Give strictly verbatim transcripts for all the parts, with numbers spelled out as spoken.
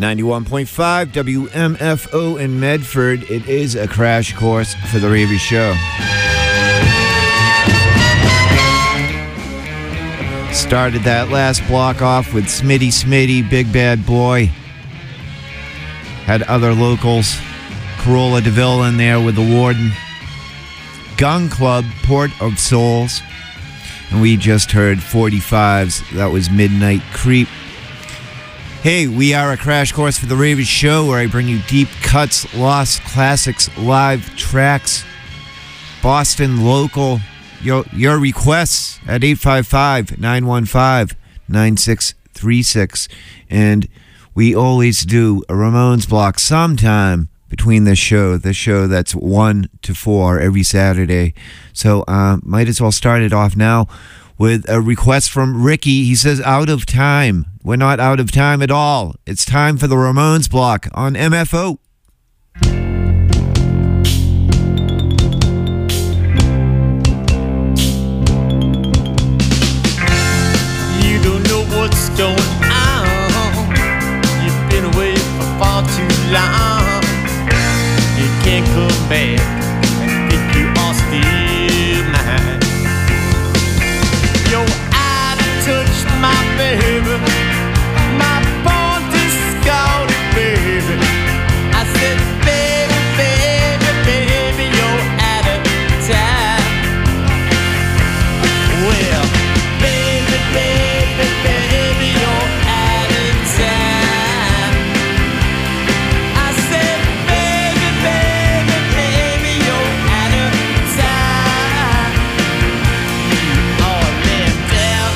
ninety-one point five W M F O in Medford. It is a crash course for the Ravy Show. Started that last block off with Smitty Smitty, Big Bad Boy. Had other locals, Corolla DeVille in there with the Warden. Gun Club, Port of Souls. And we just heard forty-fives. That was Midnight Creep. Hey, we are a crash course for the Ravy Show, where I bring you deep cuts, lost classics, live tracks, Boston local. Your, your requests at eight five five, nine one five, nine six three six. And we always do a Ramones block sometime between this show, the show that's one to four every Saturday. So uh, might as well start it off now with a request from Ricky. He says, out of time. We're not out of time at all. It's time for the Ramones block on M F O. You don't know what's going on. You've been away for far too long. You can't come back and think you are still mine. You're out of touch, my baby. My born discarded baby. I said, baby, baby, baby, you're out of time. Well, baby, baby, baby, you're out of time. I said, baby, baby, baby, you're out of time. You are left out.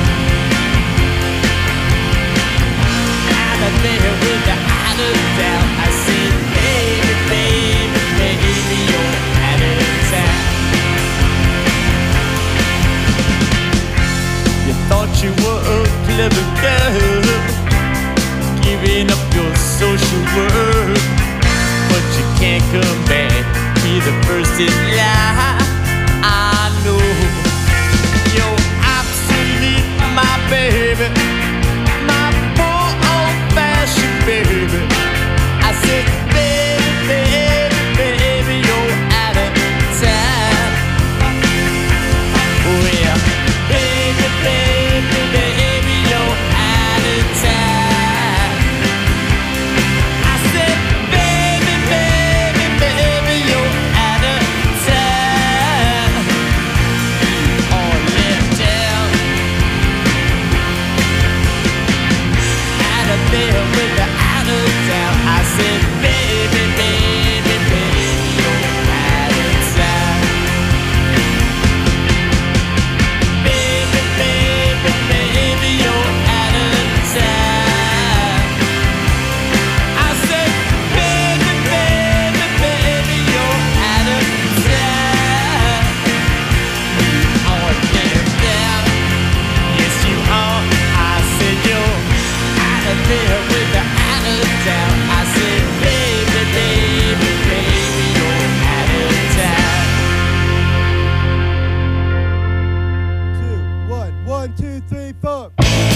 Out of there with the out of doubt. I said, baby, baby, baby, you're out of time. You thought you were a clever girl, giving up your social work, but you can't come back. Be the first in line. I know you're obsolete, my baby, my poor old-fashioned baby. I said, baby, baby, baby, you're out of time. Well, baby, baby, baby, you're out of time. I said, baby, baby, baby, you're out of time. You are left out. Out of there with the out of doubt. I said, baby, baby, baby, you're out of time. Baby, baby, baby, you're out of time. I said, baby, baby, baby, you're out of time. You are left out. Yes, you are. I said, you're out of there with the out of doubt. I said, baby, baby, baby, you're out of time. Two, one, one, two, three, four.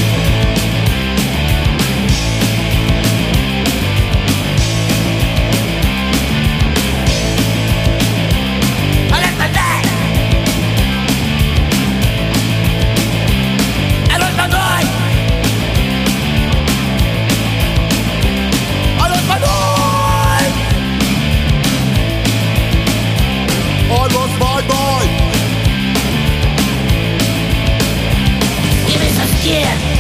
I left my dad. I lost my boy. I lost my boy. I lost my boy. Give me some skin.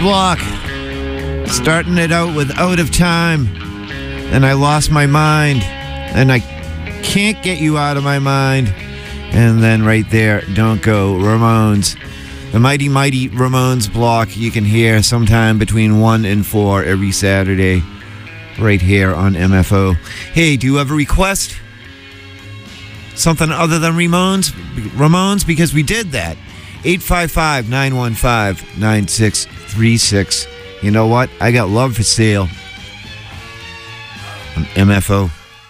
block. Starting it out with Out of Time. And I Lost My Mind. And I Can't Get You Out of My Mind. And then right there, Don't Go, Ramones. The Mighty Mighty Ramones block you can hear sometime between one and four every Saturday right here on M F O. Hey, do you have a request? Something other than Ramones? Ramones? Because we did that. eight five five, nine one five, nine six three six. You know what? I got Love for Sale on M F O.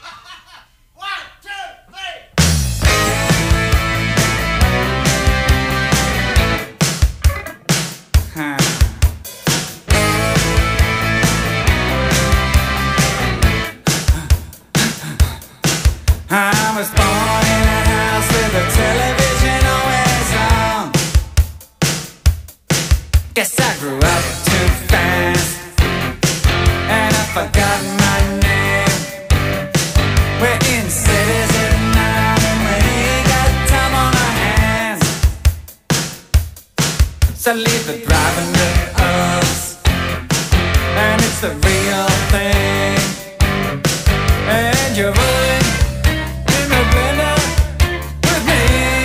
I was born in a house with a television always on. Guess I grew up too fast, and I forgot my name. We're in cities at night, and we ain't got time on our hands. So leave the driving to us, and it's the real thing. And you're rolling in the blender with me,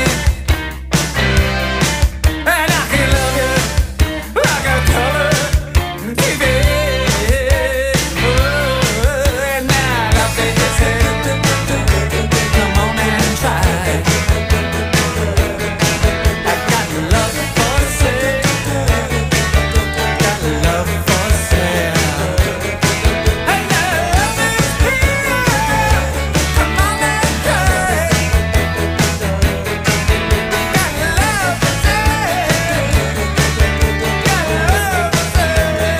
and I can love you like a color T V. Oh, and now love it is here. Come on and try. I've got love for sale. Got love for sale. And now love is here. Come on and try. Got love for sale. Got love for sale.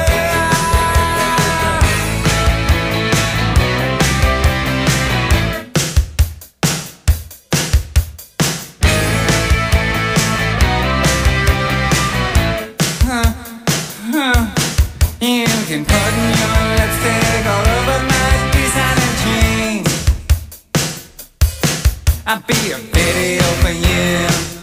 You can put your lipstick all over my designer jeans. I'll be a video for you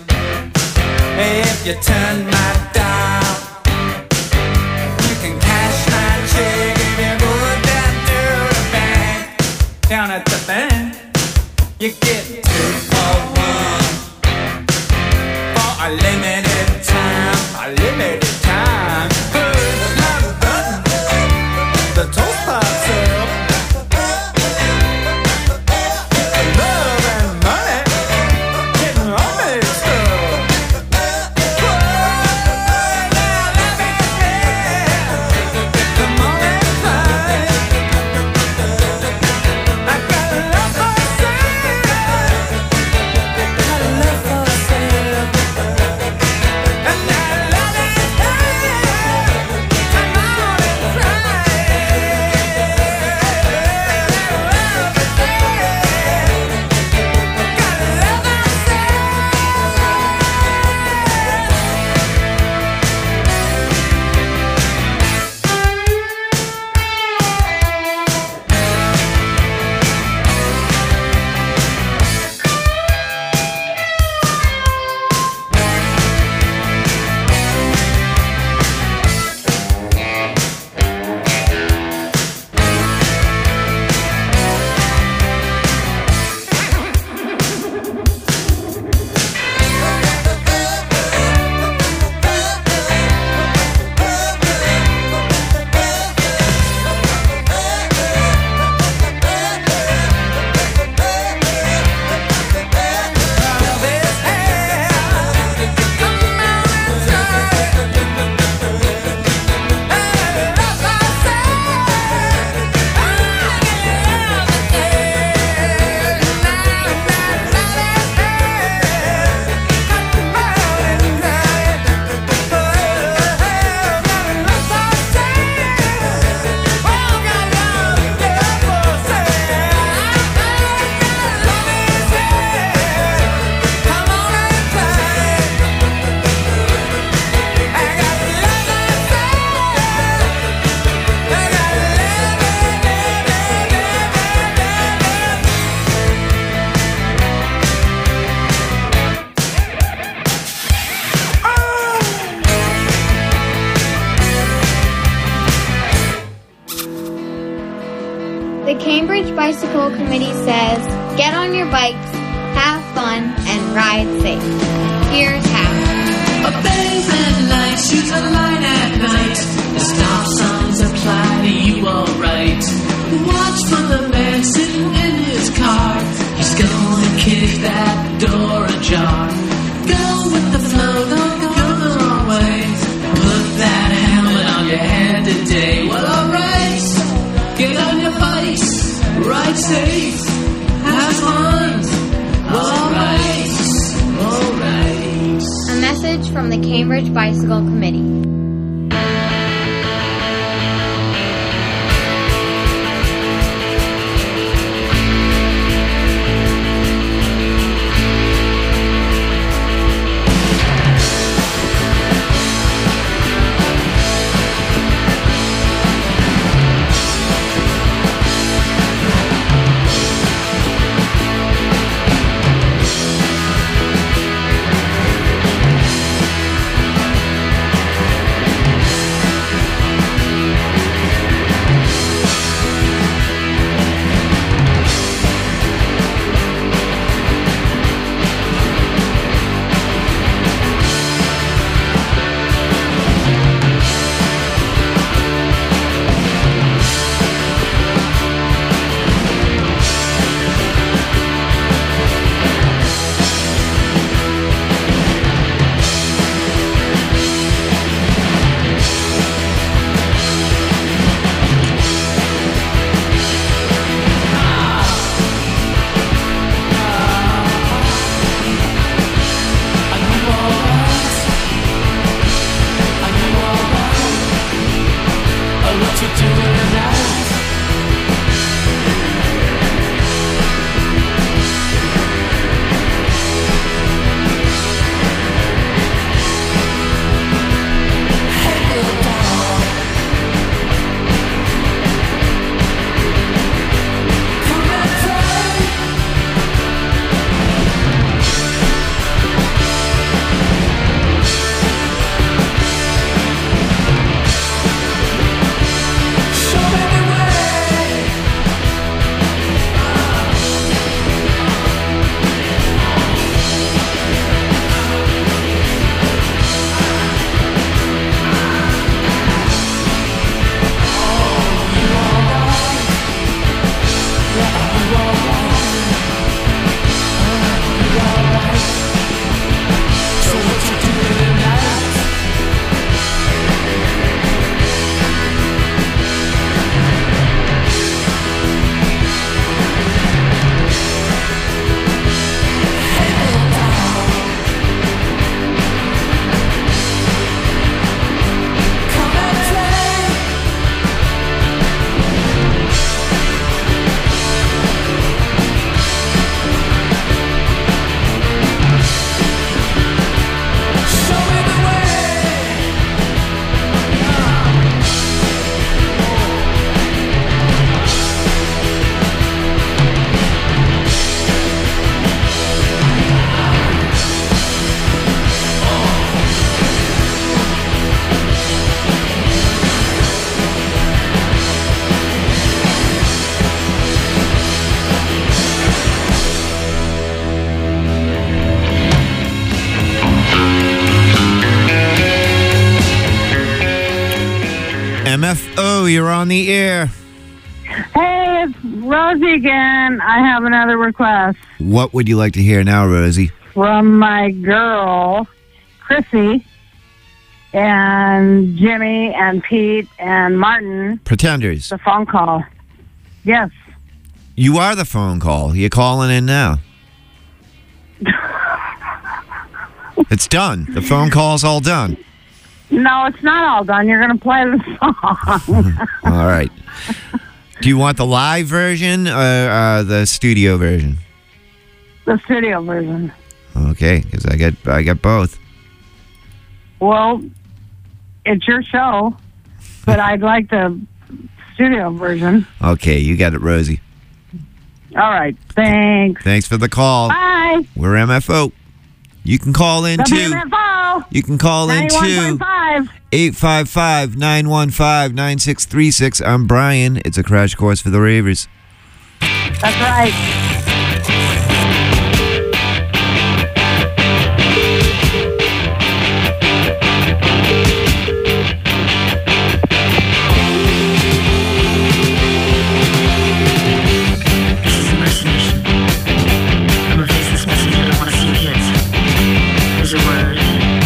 if you turn my dial. You can cash my check if you go down to the bank. Down at the bank, you get two for one for a limited time. A limited time. Push my button, the toast pops up. Love and money getting all mixed up. Whoa, now let me hear. Come on and try. I got love for sale. Got love for sale. And I love it. The Cambridge Bicycle Committee says, get on your bikes, have fun, and ride safe. Here's how. A bang red lights, use a light at night. The stop signs apply to you alright. Watch for the man sitting in his car. He's gonna kick that door ajar. Go with the flow, don't go the wrong way. Put that helmet on your head today. Well, alright, get on your bikes, ride safe, have fun. Alright, alright. A message from the Cambridge Bicycle Committee. M F O, you're on the air. Hey, it's Rosie again. I have another request What would you like to hear now, Rosie? from my girl, Chrissy, and Jimmy, and Pete, and Martin. Pretenders. The phone call. Yes. You are the phone call. You're calling in now. It's done. The phone call's all done. No, it's not all done. You're going to play the song. All right. Do you want the live version or uh, the studio version? The studio version. Okay, because I get I got both. Well, it's your show, but I'd like the studio version. Okay, you got it, Rosie. All right. Thanks. Thanks for the call. Bye. We're M F O. You can call in too. W M F O. You can call in too. ninety-one point five. five. eight five five, nine one five, nine six three six. I'm Brian. It's a crash course for the ravers. That's right. This is a vaccination. I'm a faceless messenger. I don't want to see your kids. Here's a word.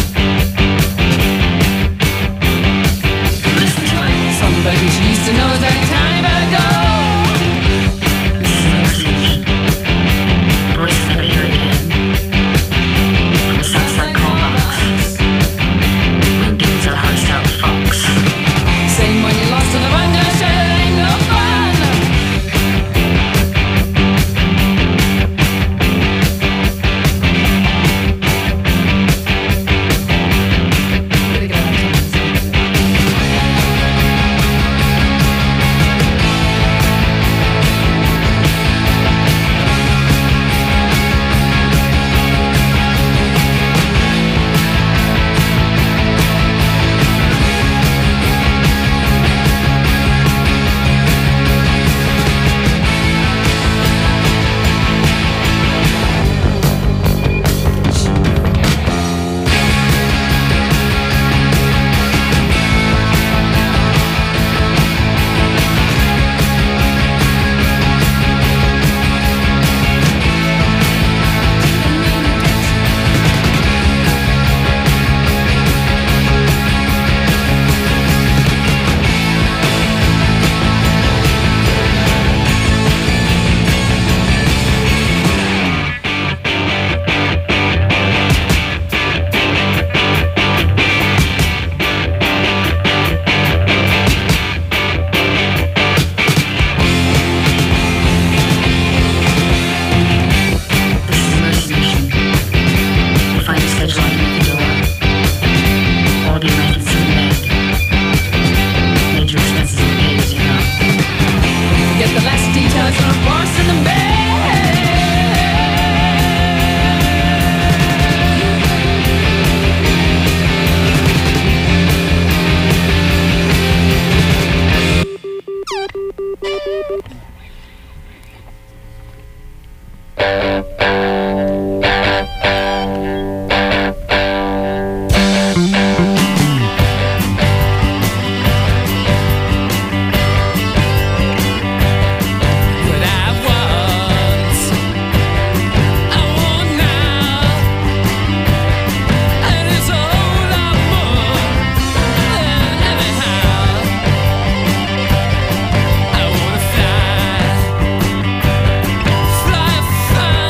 Listen to it. Somebody used to know that time ago. This is a vaccination. Voices never hear again. From the Southside call box. Winged demons of the house out fox. Same when you lost to the wonder, sure ain't no fun. This is a vaccination. We'll find your schedule underneath the door. All the arrangements in the bed. Major expenses are paid, as you know. Get the last details on a boss in the bed. What I want, I want now, and it's a whole lot more than anyhow. I wanna fly, fly far.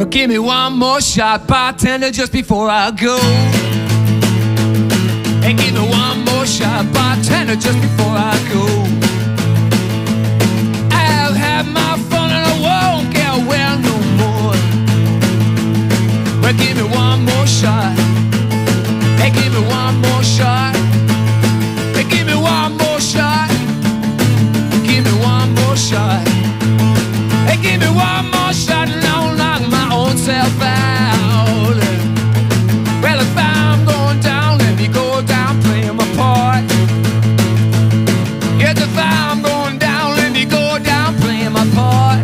Well, give me one more shot, bartender, just before I go. Hey, give me one more shot, bartender, just before I go. I've had my fun and I won't get well no more. Well, give me one more shot. Hey, give me one more shot. Hey, give me one more shot. Give me one more shot. Hey, give me one more shot and I'll knock my own self out. Well, if I'm going down, let me go down playing my part. Yes, if I'm going down, let me go down playing my part.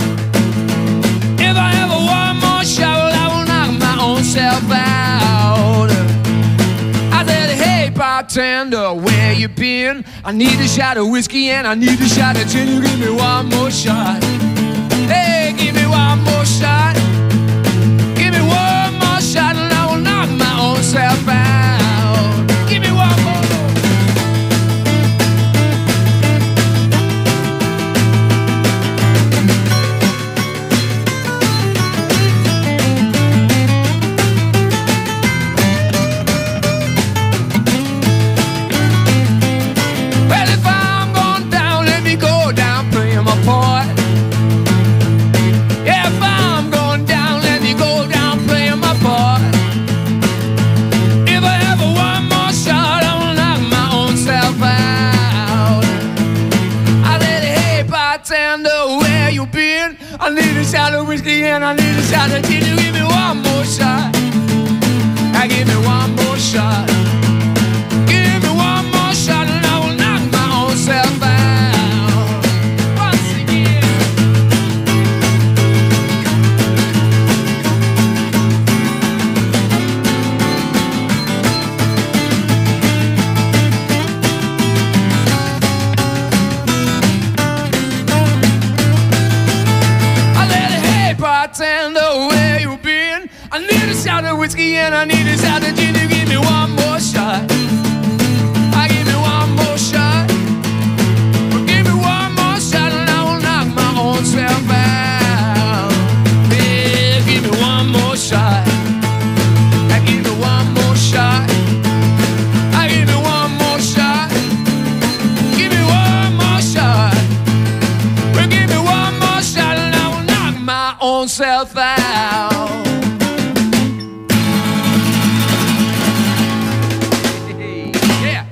If I ever one more shot, well, I will knock my own self out. I said, hey, bartender, where you been? I need a shot of whiskey and I need a shot of gin. You give me one more shot. Hey, give me one more shot. Give me one more shot and I will knock my own self out. Give me one more. Well, if I'm going down, let me go down playing my part. Yeah, if I'm going down, let me go down playing my part. If I ever one more shot, I will knock my own self out. I said, hey, bartender, where you been? I need a shot of whiskey and I need a shot of gin. You give me one more shot. I give me one more shot. Give me one more shot and I will knock my own self out. Once again. I said, hey, bartender, where you been? I need a shot of whiskey and I need a shot of gin. You give me one more shot. I give me one more shot. Well, give me one more shot and I will knock my own self out. Yeah, give me one more shot. I give me one more shot. I give me one more shot. Give me one more shot. Well, give me one more shot and I will knock my own self out. Yeah.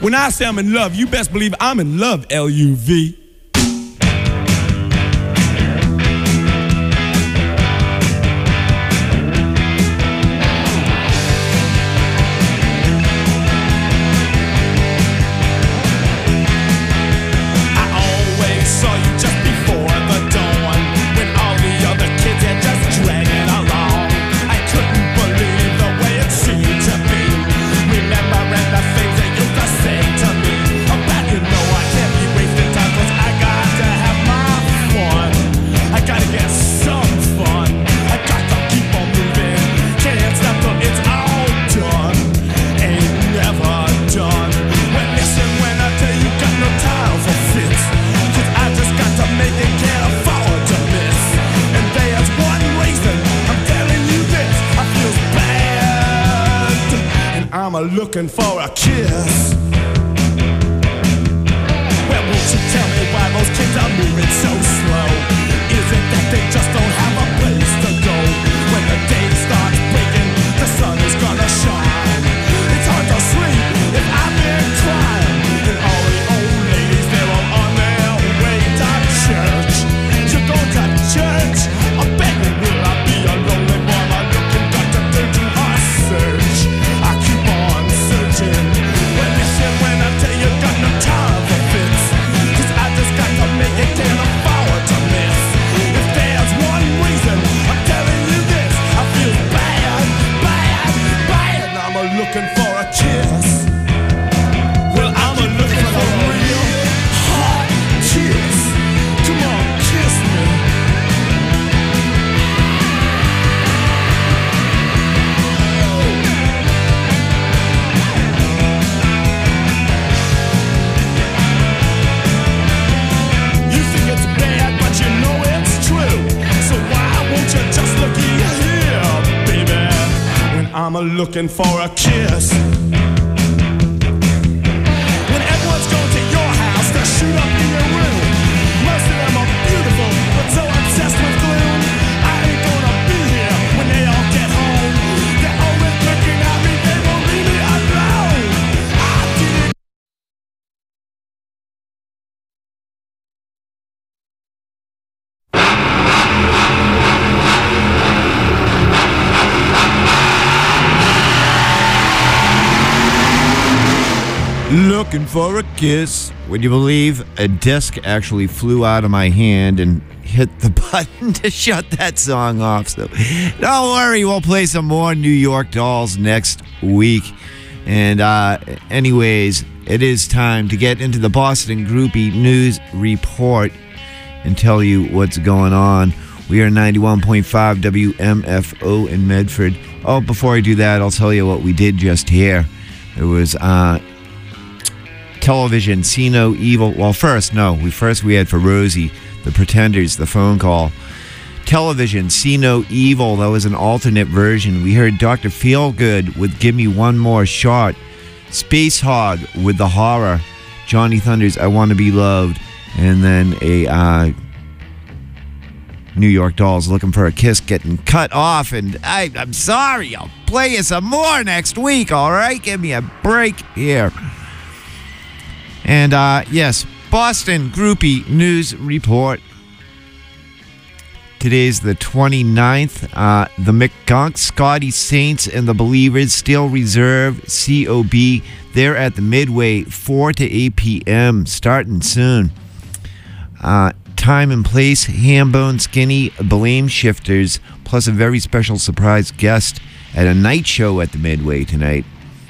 When I say I'm in love, you best believe I'm in love, L U V. Looking for a kiss. Well, won't you tell me why those kids are moving so slow? Is it that they just don't have a place to go? When the day starts breaking, the sun is gonna shine. It's hard to sleep if I've been crying. And all the old ladies, they're all on their way to church. You go to church? I bet you will. I be a lonely boy, my looking got to turn to a search. I keep on searching. Well, listen when I tell you, got no time for fits. 'Cause I just got to make it, can't afford to miss. If there's one reason I'm telling you this, I feel bad, bad, bad. I'm a looking for a kiss. Well, I'm a looking for a real hot kiss. Come on, kiss me. You think it's bad, but you know it's true. So why won't you just look here, baby? When I'm a looking for a kiss. When everyone's going to your house to shoot up in your room. Most of them are beautiful, but so obsessed with gloom. I ain't gonna be here when they all get home. They're always looking at me, they won't leave me alone. I didn't. Looking for a kiss. Would you believe a disc actually flew out of my hand and hit the button to shut that song off? So don't worry, we'll play some more New York Dolls next week. And uh, anyways, it is time to get into the Boston Groupie News Report and tell you what's going on. We are ninety-one point five W M F O in Medford. Oh, before I do that, I'll tell you what we did just here. It was uh, television, See No Evil. Well, first, no. We First we had for Rosie, The Pretenders, the phone call. Television, See No Evil. That was an alternate version. We heard Doctor Feelgood with Give Me One More Shot. Space Hog with The Horror. Johnny Thunders, I Want to Be Loved. And then a uh, New York Dolls, Looking for a Kiss, getting cut off. And I, I'm sorry. I'll play you some more next week, all right? Give me a break here. And, uh, yes, Boston Groupie News Report. Today's the twenty-ninth. Uh, the McGunk, Scotty Saints, and the Believers, Steel Reserve, C O B. They're at the Midway, four to eight p.m., starting soon. Uh, time and place, Hambone Skinny, Blame Shifters, plus a very special surprise guest at a night show at the Midway tonight.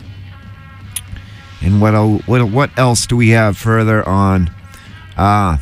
And what what what else do we have further on? Uh,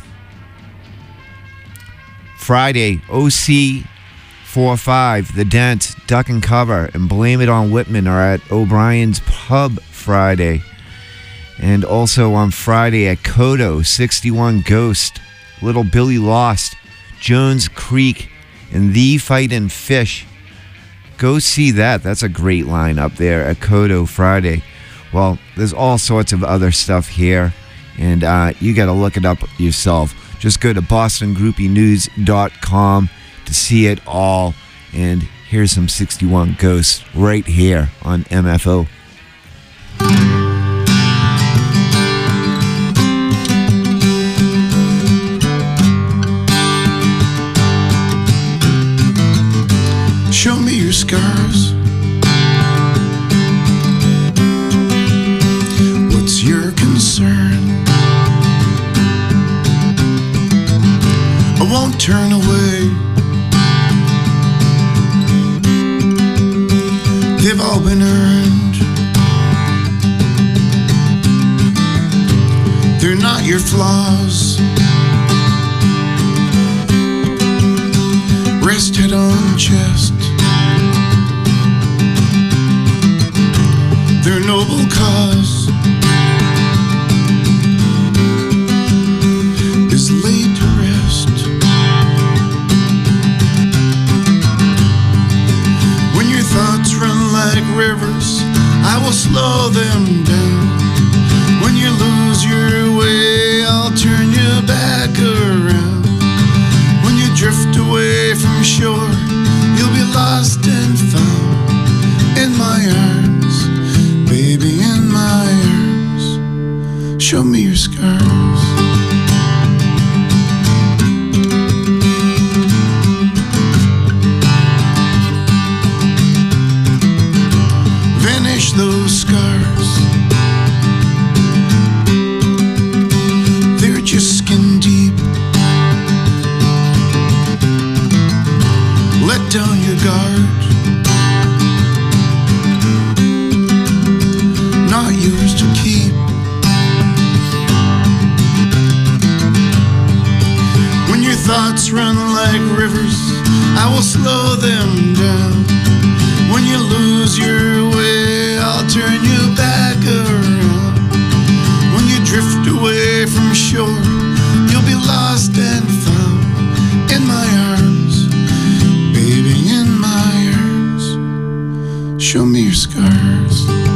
Friday, O C forty-five, The Dent, Duck and Cover, and Blame It on Whitman are at O'Brien's Pub Friday. And also on Friday at Kodo, sixty-one Ghost, Little Billy Lost, Jones Creek, and The Fightin' Fish. Go see that. That's a great lineup there at Kodo Friday. Well, there's all sorts of other stuff here, and uh, you got to look it up yourself. Just go to boston groupie news dot com to see it all. And here's some sixty-one Ghosts right here on M F O. turn away. They've all been earned. They're not your flaws. Rest head on chest. Their noble cause is laid to rest. When your thoughts run like rivers, I will slow them down. When you lose your way, I'll turn you back around. When you drift away from shore, you'll be lost and found in my arms, baby, in my arms. Show me your scars. Vanish those scars. They're just skin deep. Let down your guard. Not yours to keep. When your thoughts run like rivers, I will slow them down. When you lose your way, I'll turn you back around. When you drift away from shore, you'll be lost and found in my arms, baby, in my arms. Show me your scars.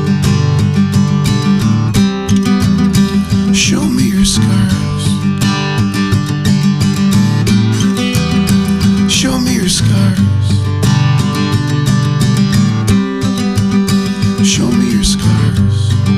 Show me your scars. Show me your scars. Show me your scars.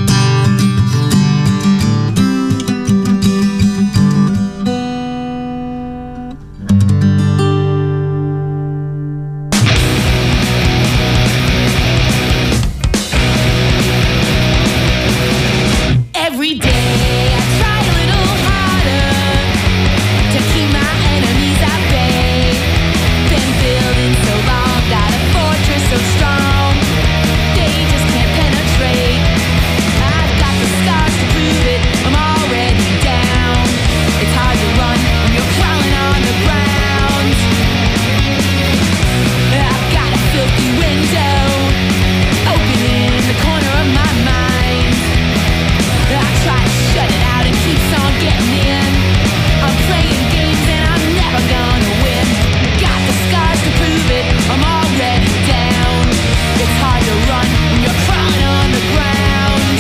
Every day I try a little harder to keep my enemies at bay. Been building so long, got a fortress so strong, they just can't penetrate. I've got the scars to prove it, I'm already down. It's hard to run when you're crawling on the ground. I've got a filthy window open in the corner of my mind. I try to shut it out, it keeps on getting in. I'm playing games and I'm never gonna win. Got the scars to prove it, I'm already down. It's hard to run when you're crawling on the ground.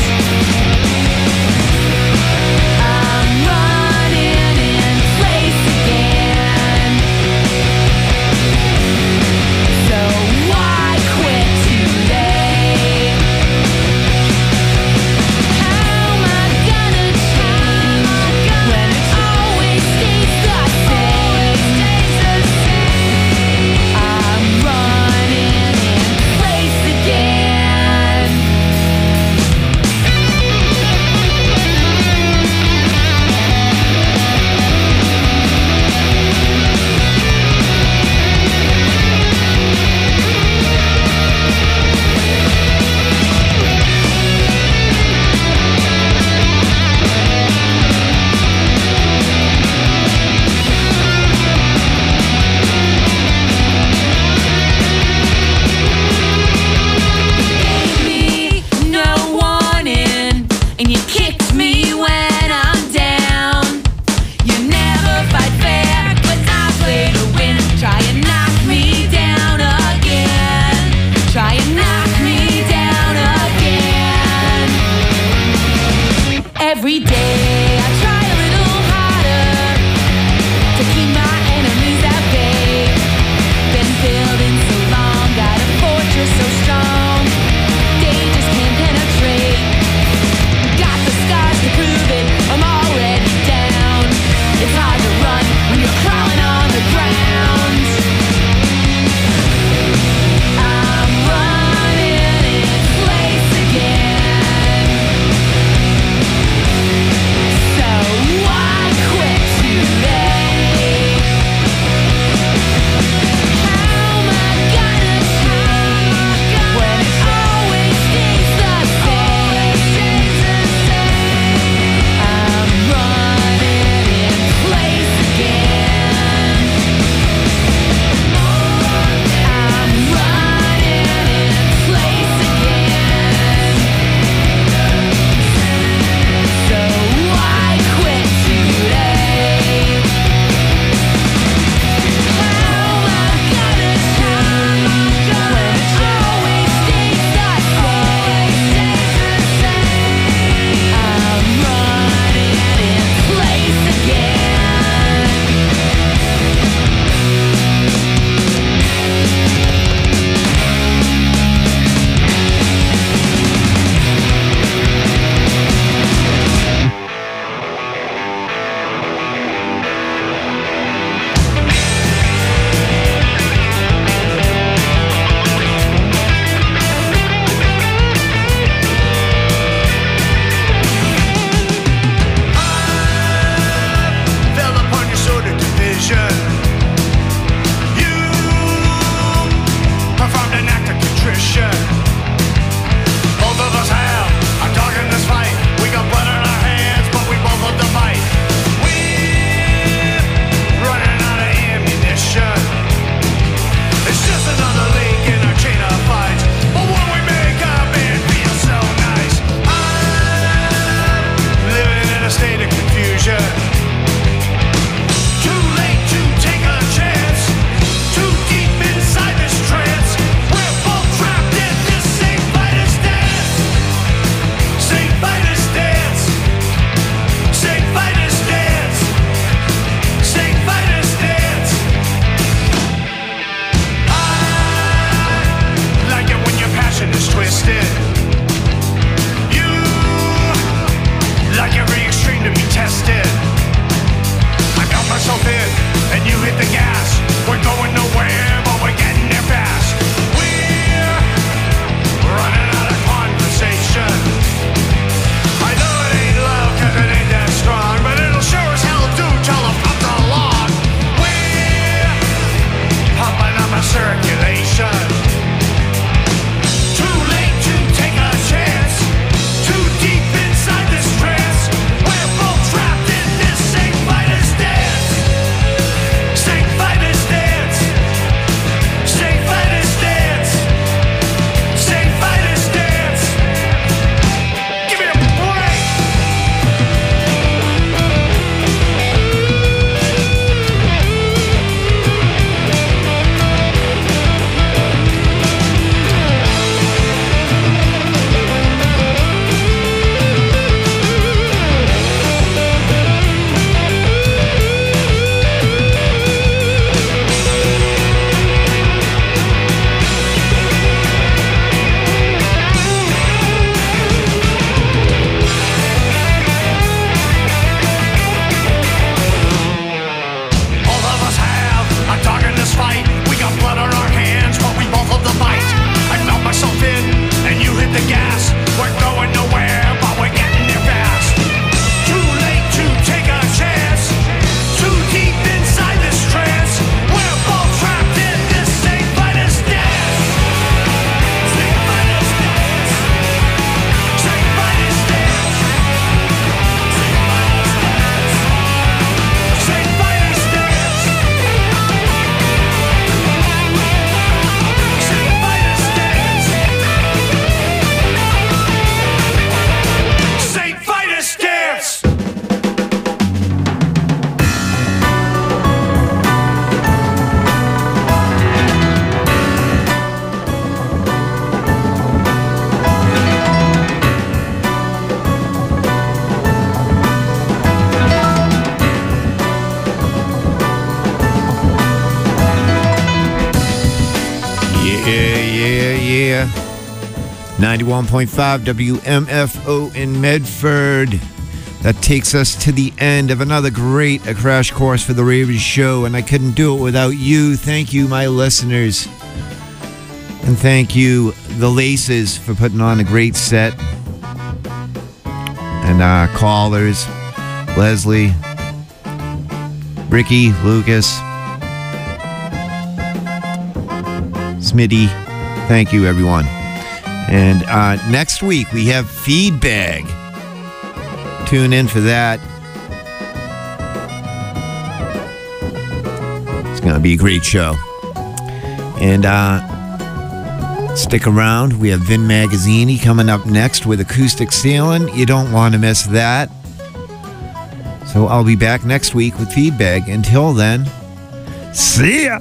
I'm running in place again. So why quit today? How am I gonna change when it always stays the same? I'm running in place again. Gave me no warning, and you kicked me when I'm down. You never fight fair, but I play to win. Try and knock me down again. Try and knock me down again. Every day I try a little harder to keep my enemies at bay. Been building so long, got a fortress so strong, they just can't penetrate. Got the scars to prove it, I'm already down. It's hard to run when you're crawling on the ground. I'm running in place again. state of confusion. Too late to take a chance. Too deep inside this trance. We're both trapped in this same fighter's dance. Same fighter's dance. Same fighter's dance. Same fighter's dance. I like it when your passion is twisted. You like every extreme to be tested. I got myself in, and you hit the gas. We're going nowhere, but we're getting there fast. We're running out of conversation. I know it ain't love, cause it ain't that strong, but it'll sure as hell do till it comes along. We're pumping up a circulation. Too late to take a chance. Too deep inside this trance. We're both trapped in this same fighter's dance. Same fighter's dance. Same fighter's dance. Same fighter's dance. Give me a break. All of us have a dog in this fight. We got blood on our hands, but we both love the fight. I felt myself in, and you hit the gas. We're going nowhere, but we're getting there fast. Too late to take a chance. Too deep inside this trance. We're both trapped in this same fighter's dance. Same fighter's dance. Same fighter's dance. Same fighter's dance. Same fighter's dance. Same fighter's dance. Yeah, yeah, yeah. ninety-one point five W M F O in Medford. That takes us to the end of another great A Crash Course for the Ravens show, and I couldn't do it without you. Thank you, my listeners. And thank you, the Laces, for putting on a great set. And uh, callers, Leslie, Ricky, Lucas, Smitty. Thank you, everyone. And uh, next week, we have Feedbag. Tune in for that. It's going to be a great show. And uh, stick around. We have Vin Magazzini coming up next with Acoustic Ceiling. You don't want to miss that. So I'll be back next week with Feedbag. Until then, see ya!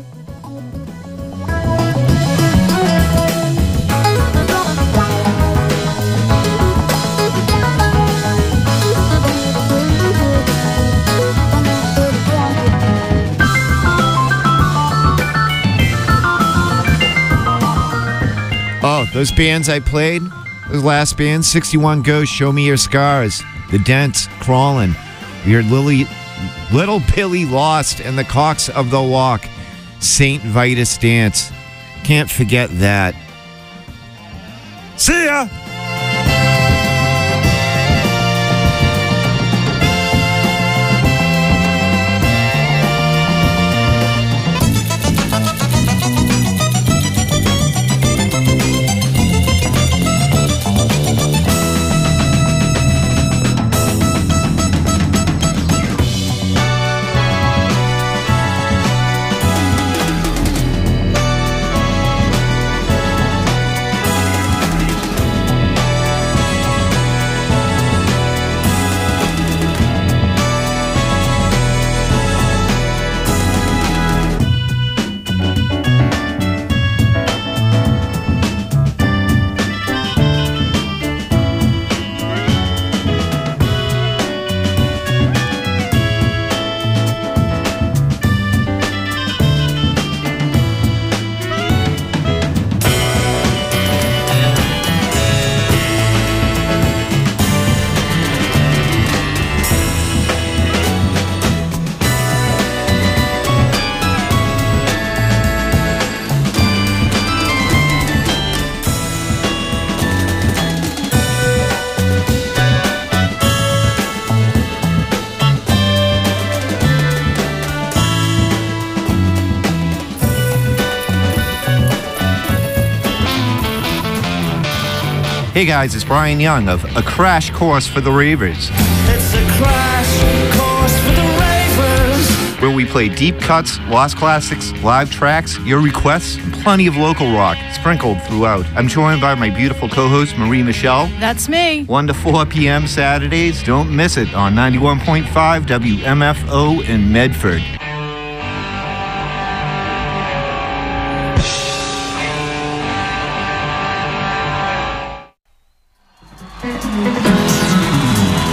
Oh, those bands I played, those last bands, sixty-one Ghosts, Show Me Your Scars, The Dents, Crawlin', we heard Lily, Little Billy Lost, and The Cocks of the Walk, Saint Vitus Dance. Can't forget that. See ya! Hey guys, it's Brian Young of A Crash Course for the Ravers, It's a crash course for the ravers. where we play deep cuts, lost classics, live tracks, your requests, and plenty of local rock sprinkled throughout. I'm joined by my beautiful co-host, Marie Michelle. That's me. one to four p.m. Saturdays. Don't miss it on ninety-one point five W M F O in Medford.